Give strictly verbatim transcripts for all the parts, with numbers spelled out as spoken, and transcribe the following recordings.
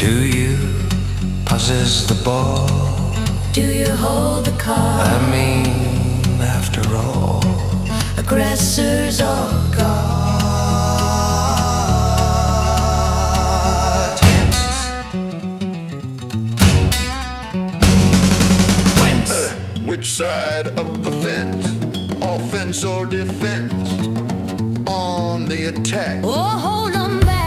Do you possess the ball? Do you hold the card? I mean, after all, Aggressors all God. Whence? Uh, which side of the fence? Offense or defense? On the attack. Oh, hold 'em back.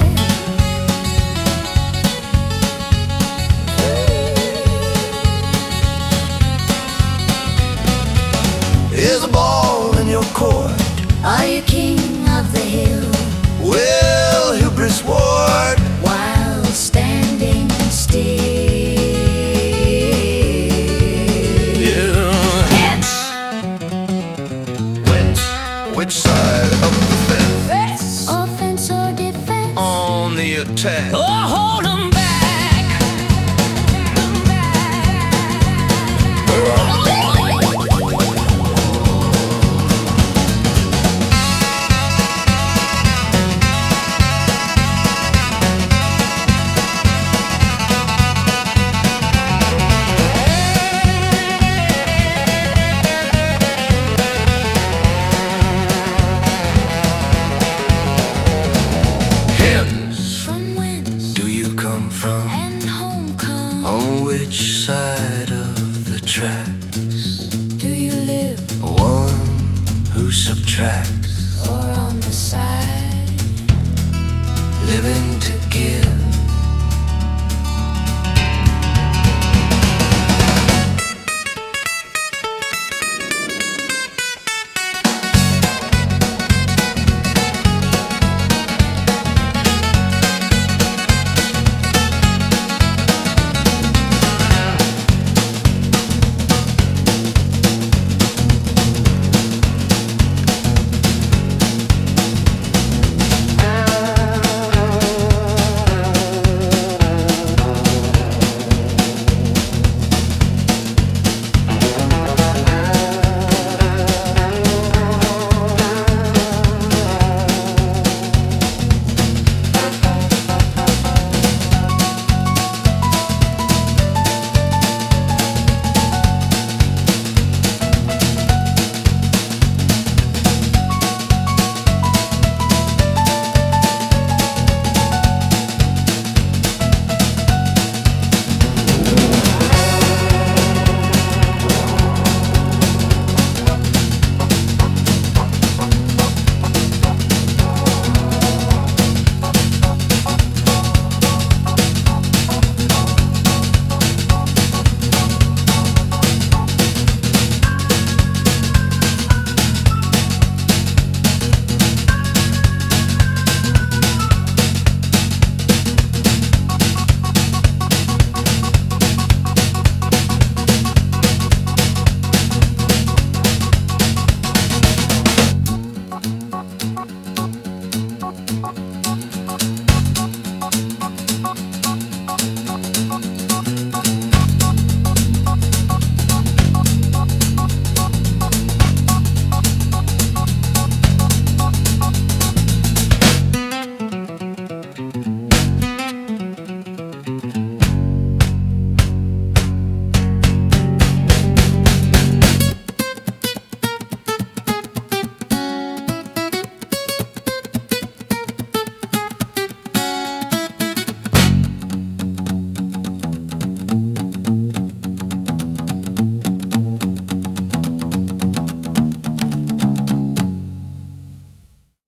Is a ball in your court? Are you king of the hill? Will hubris ward? While standing still. Yeah. Hence. Whence? Which side of the fence? Fence. Offense or defense? On the attack. Oh, hold 'em back. From whence? do you come from? And home come. On which side of the tracks? Do you live One who subtracts, or on the side? living to